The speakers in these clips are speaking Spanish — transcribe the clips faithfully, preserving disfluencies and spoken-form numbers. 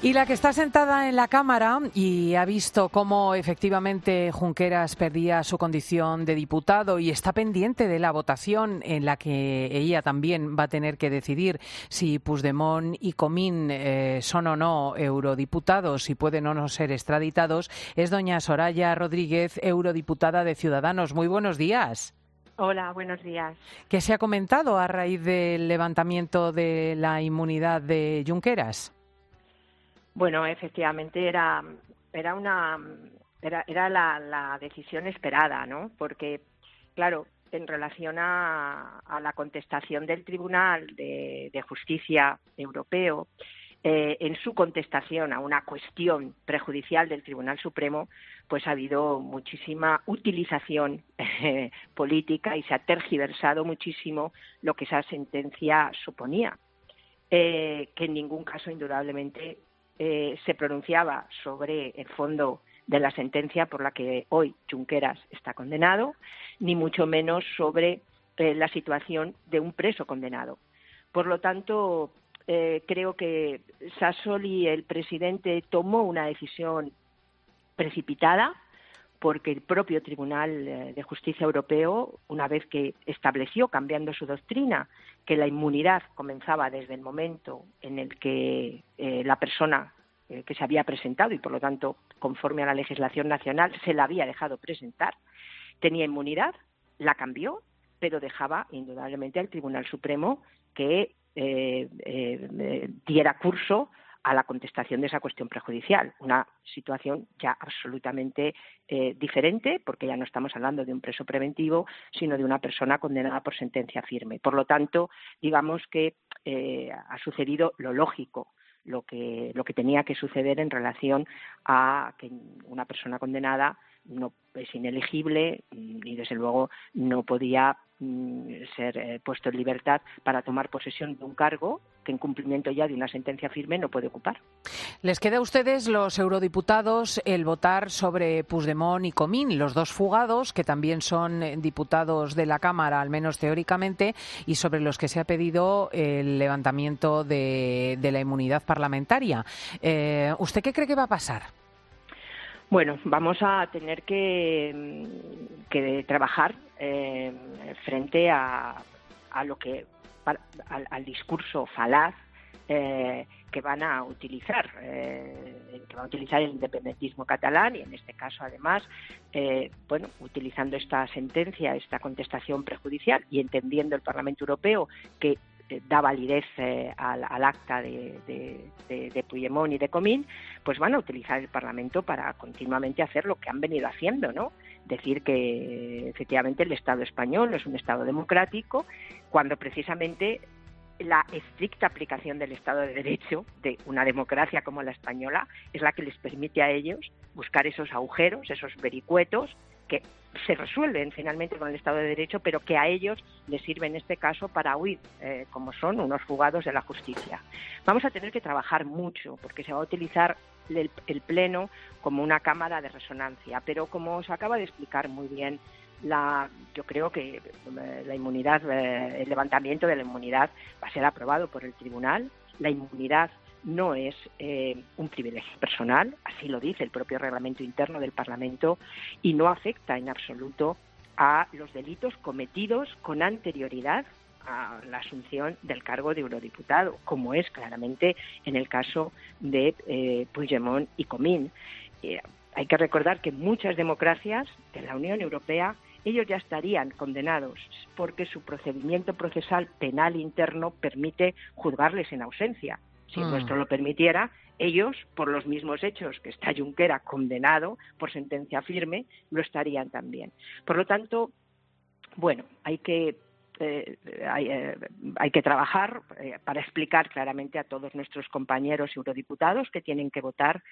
Y la que está sentada en la Cámara y ha visto cómo efectivamente Junqueras perdía su condición de diputado y está pendiente de la votación en la que ella también va a tener que decidir si Puigdemont y Comín eh, son o no eurodiputados y pueden o no ser extraditados, es doña Soraya Rodríguez, eurodiputada de Ciudadanos. Muy buenos días. Hola, buenos días. ¿Qué se ha comentado a raíz del levantamiento de la inmunidad de Junqueras? Bueno, efectivamente era era una era, era la, la decisión esperada, ¿no? Porque, claro, en relación a, a la contestación del Tribunal de, de Justicia Europeo, eh, en su contestación a una cuestión prejudicial del Tribunal Supremo, pues ha habido muchísima utilización eh, política y se ha tergiversado muchísimo lo que esa sentencia suponía, eh, que en ningún caso, indudablemente, Eh, se pronunciaba sobre el fondo de la sentencia por la que hoy Junqueras está condenado, ni mucho menos sobre eh, la situación de un preso condenado. Por lo tanto, eh, creo que Sassoli, el presidente, tomó una decisión precipitada, porque el propio Tribunal de Justicia Europeo, una vez que estableció, cambiando su doctrina, que la inmunidad comenzaba desde el momento en el que eh, la persona eh, que se había presentado y, por lo tanto, conforme a la legislación nacional, se la había dejado presentar, tenía inmunidad, la cambió, pero dejaba indudablemente al Tribunal Supremo que eh, eh, diera curso a la contestación de esa cuestión prejudicial, una situación ya absolutamente eh, diferente, porque ya no estamos hablando de un preso preventivo, sino de una persona condenada por sentencia firme. Por lo tanto, digamos que eh, ha sucedido lo lógico, lo que, lo que tenía que suceder en relación a que una persona condenada no es inelegible y, desde luego, no podía mm, ser eh, puesto en libertad para tomar posesión de un cargo que, en cumplimiento ya de una sentencia firme, no puede ocupar. Les queda a ustedes, los eurodiputados, el votar sobre Puigdemont y Comín, los dos fugados, que también son diputados de la Cámara, al menos teóricamente, y sobre los que se ha pedido el levantamiento de, de la inmunidad parlamentaria. Eh, ¿Usted qué cree que va a pasar? Bueno, vamos a tener que, que trabajar eh, frente a, a lo que al, al discurso falaz eh, que van a utilizar, eh, que va a utilizar el independentismo catalán y, en este caso, además, eh, bueno, utilizando esta sentencia, esta contestación prejudicial y entendiendo el Parlamento Europeo que da validez eh, al, al acta de, de, de, de Puigdemont y de Comín, pues van a utilizar el Parlamento para continuamente hacer lo que han venido haciendo, ¿no? Decir que efectivamente el Estado español no es un Estado democrático, cuando precisamente la estricta aplicación del Estado de Derecho de una democracia como la española es la que les permite a ellos buscar esos agujeros, esos vericuetos que se resuelven finalmente con el Estado de Derecho, pero que a ellos les sirve en este caso para huir, eh, como son unos fugados de la justicia. Vamos a tener que trabajar mucho, porque se va a utilizar el, el Pleno como una cámara de resonancia, pero como se acaba de explicar muy bien, la, yo creo que eh, la inmunidad, eh, el levantamiento de la inmunidad va a ser aprobado por el Tribunal. La inmunidad no es eh, un privilegio personal, así lo dice el propio reglamento interno del Parlamento, y no afecta en absoluto a los delitos cometidos con anterioridad a la asunción del cargo de eurodiputado, como es claramente en el caso de eh, Puigdemont y Comín. Eh, hay que recordar que en muchas democracias de la Unión Europea ellos ya estarían condenados porque su procedimiento procesal penal interno permite juzgarles en ausencia. Si el nuestro lo permitiera, ellos, por los mismos hechos que está Junqueras condenado por sentencia firme, lo estarían también. Por lo tanto, bueno, hay que eh, hay, eh, hay que trabajar eh, para explicar claramente a todos nuestros compañeros eurodiputados que tienen que votar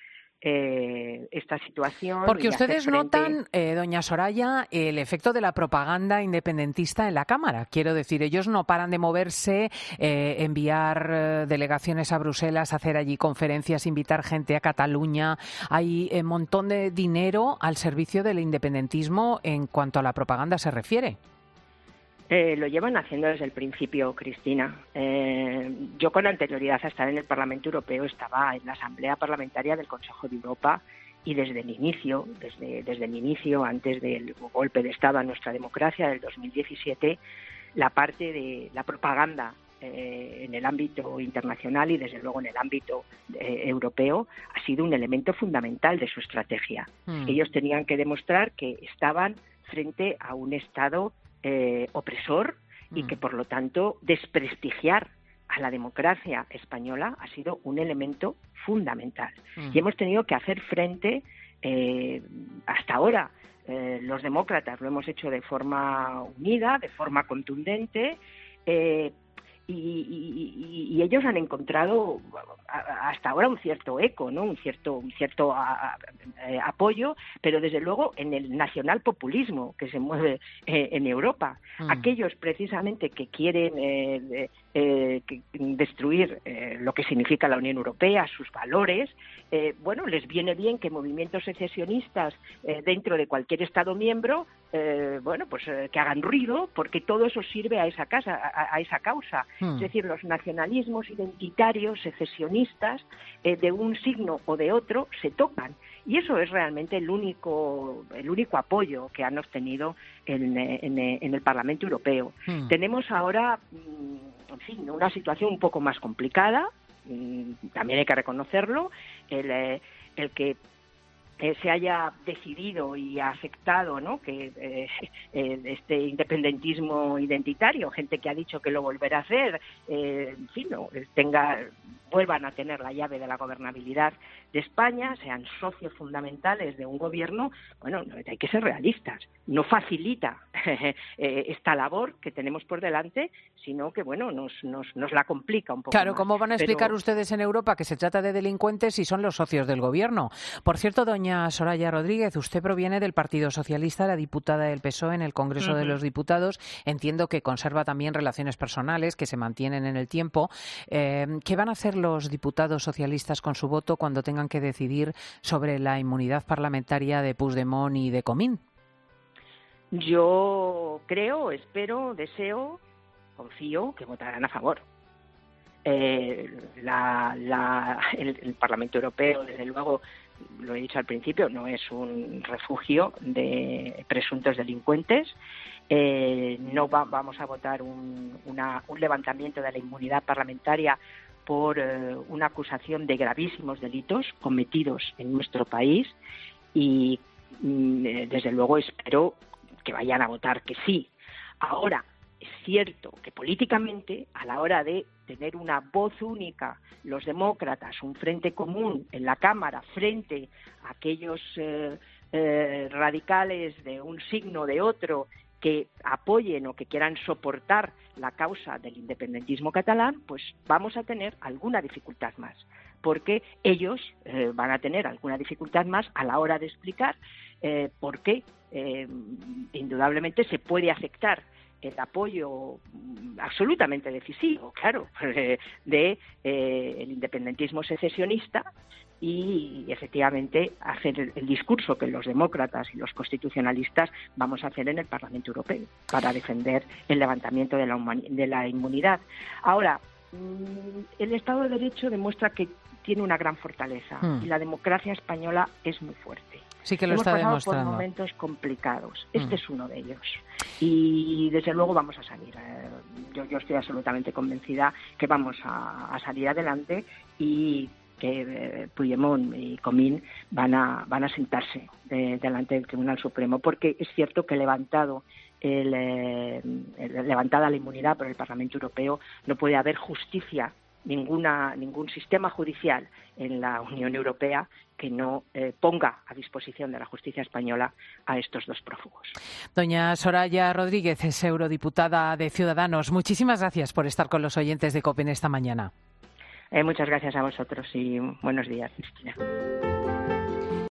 Eh, esta situación. Porque ustedes frente... notan, eh, doña Soraya, el efecto de la propaganda independentista en la Cámara. Quiero decir, ellos no paran de moverse, eh, enviar eh, delegaciones a Bruselas, hacer allí conferencias, invitar gente a Cataluña. Hay un eh, montón de dinero al servicio del independentismo en cuanto a la propaganda se refiere. Eh, lo llevan haciendo desde el principio, Cristina. Eh, yo con anterioridad a estar en el Parlamento Europeo estaba en la Asamblea Parlamentaria del Consejo de Europa y desde el inicio, desde, desde el inicio, antes del golpe de Estado a nuestra democracia del dos mil diecisiete, la parte de la propaganda eh, en el ámbito internacional y desde luego en el ámbito eh, europeo ha sido un elemento fundamental de su estrategia. Mm. Ellos tenían que demostrar que estaban frente a un Estado Eh, opresor y que por lo tanto desprestigiar a la democracia española ha sido un elemento fundamental. Mm. Y hemos tenido que hacer frente eh, hasta ahora. Eh, los demócratas lo hemos hecho de forma unida, de forma contundente, eh, y, y, y ellos han encontrado hasta ahora un cierto eco, ¿no? un cierto, un cierto a, a, a, apoyo, pero desde luego en el nacionalpopulismo que se mueve eh, en Europa. Mm. Aquellos precisamente que quieren eh, eh, que destruir eh, lo que significa la Unión Europea, sus valores, eh, bueno, les viene bien que movimientos secesionistas eh, dentro de cualquier Estado miembro, eh, bueno, pues eh, que hagan ruido, porque todo eso sirve a esa casa, a, a esa causa. Mm. Es decir, los nacionalismos identitarios, secesionistas, eh, de un signo o de otro, se tocan. Y eso es realmente el único, el único apoyo que han obtenido en, en, en el Parlamento Europeo. Mm. Tenemos ahora, en fin, una situación un poco más complicada, también hay que reconocerlo, el, el que Eh, se haya decidido y aceptado, ¿no?, que eh, eh, este independentismo identitario, gente que ha dicho que lo volverá a hacer, eh, en fin, no, tenga, vuelvan a tener la llave de la gobernabilidad de España, sean socios fundamentales de un gobierno, bueno, hay que ser realistas. No facilita eh, esta labor que tenemos por delante, sino que, bueno, nos, nos, nos la complica un poco. Claro, más. ¿cómo van a explicar Pero... ustedes en Europa que se trata de delincuentes si son los socios del gobierno? Por cierto, doña Soraya Rodríguez, usted proviene del Partido Socialista, la diputada del P S O E en el Congreso uh-huh. de los Diputados. Entiendo que conserva también relaciones personales que se mantienen en el tiempo. Eh, ¿Qué van a hacer los diputados socialistas con su voto cuando tengan que decidir sobre la inmunidad parlamentaria de Puigdemont y de Comín? Yo creo, espero, deseo, confío que votarán a favor. Eh, la, la, el, el Parlamento Europeo, desde luego, lo he dicho al principio, no es un refugio de presuntos delincuentes. Eh, no va, vamos a votar un, una, un levantamiento de la inmunidad parlamentaria por eh, una acusación de gravísimos delitos cometidos en nuestro país y mm, desde luego espero que vayan a votar que sí. Ahora, es cierto que políticamente, a la hora de tener una voz única, los demócratas, un frente común en la Cámara frente a aquellos eh, eh, radicales de un signo o de otro que apoyen o que quieran soportar la causa del independentismo catalán, pues vamos a tener alguna dificultad más, porque ellos eh, van a tener alguna dificultad más a la hora de explicar eh, por qué eh, indudablemente se puede aceptar el apoyo absolutamente decisivo, claro, de eh, el independentismo secesionista y efectivamente hacer el, el discurso que los demócratas y los constitucionalistas vamos a hacer en el Parlamento Europeo para defender el levantamiento de la, de la inmunidad. Ahora, el Estado de Derecho demuestra que tiene una gran fortaleza mm. y la democracia española es muy fuerte. Sí que lo Hemos está pasado demostrando. por momentos complicados. Este mm. es uno de ellos. Y desde luego vamos a salir. Yo, yo estoy absolutamente convencida que vamos a, a salir adelante y que eh, Puigdemont y Comín van a, van a sentarse de, delante del Tribunal Supremo, porque es cierto que levantado el, eh, el, levantada la inmunidad por el Parlamento Europeo no puede haber justicia, ninguna ningún sistema judicial en la Unión Europea que no eh, ponga a disposición de la justicia española a estos dos prófugos. Doña Soraya Rodríguez es eurodiputada de Ciudadanos. Muchísimas gracias por estar con los oyentes de COPE en esta mañana. Eh, muchas gracias a vosotros y buenos días, Cristina.